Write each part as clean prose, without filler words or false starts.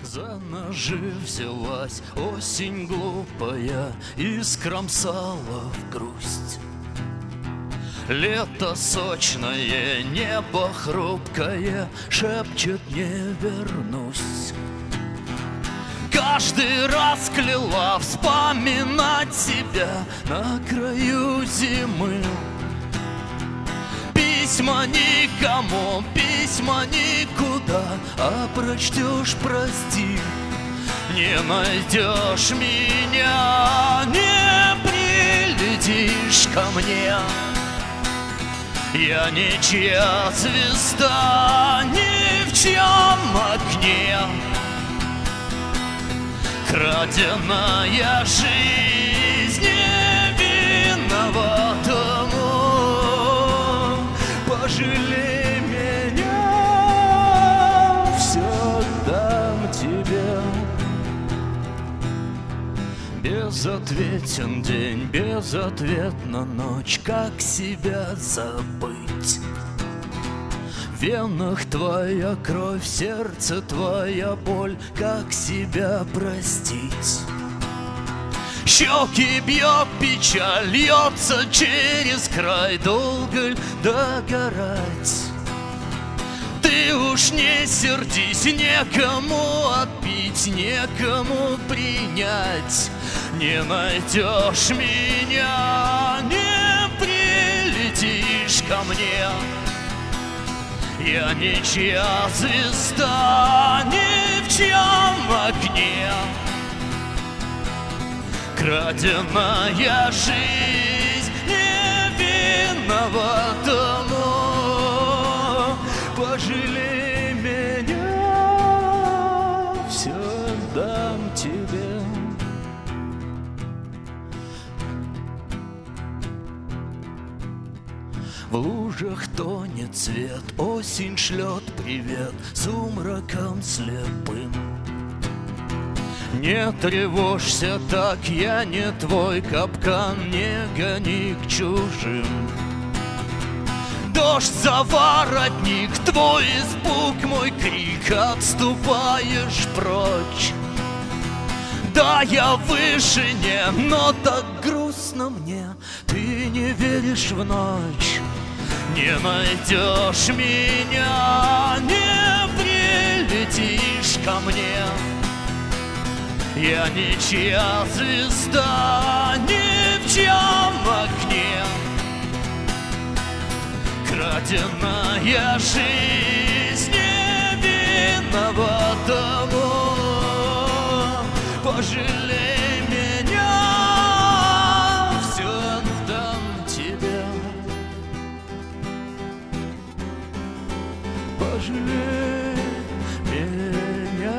За ножи взялась осень глупая и скромсала в грусть. Лето сочное, небо хрупкое шепчет: не вернусь. Каждый раз кляла вспоминать себя на краю зимы. Письма никому, письма никуда, а прочтешь — прости. Не найдешь меня, не прилетишь ко мне. Я ничья звезда, ни в чьем окне. Краденая жизнь не виноватому. Пожалей меня, все дам тебе. Безответен день, безответна ночь, как себя забыть? В венах твоя кровь, в сердце твоя боль, как себя простить? Щеки бьет печаль, льется через край, долго ль догорать? Ты уж не сердись, некому отпить, некому принять. Не найдешь меня, не прилетишь ко мне. Я ничья звезда, ни в чьем окне. Краденая жизнь не виноватому. Пожалей меня, все дам тебе. В лужах тонет свет, осень шлет привет сумраком слепым. Не тревожься так, я не твой капкан, не гони к чужим. Дождь за воротник, твой испуг, мой крик, отступаешь прочь. Да, я в вышине, но так грустно мне, ты не веришь в ночь. Не найдешь меня, не прилетишь ко мне. Я ничья звезда, ни в чьем окне. Краденая жизнь не виноватому. Пожалей меня, все дам тебе. Пожалей меня,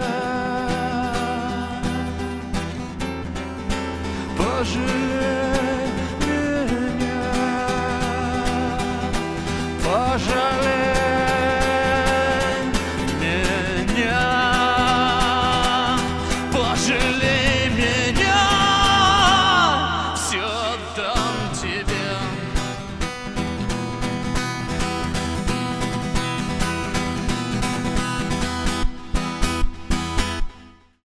пожалей меня, пожалей меня.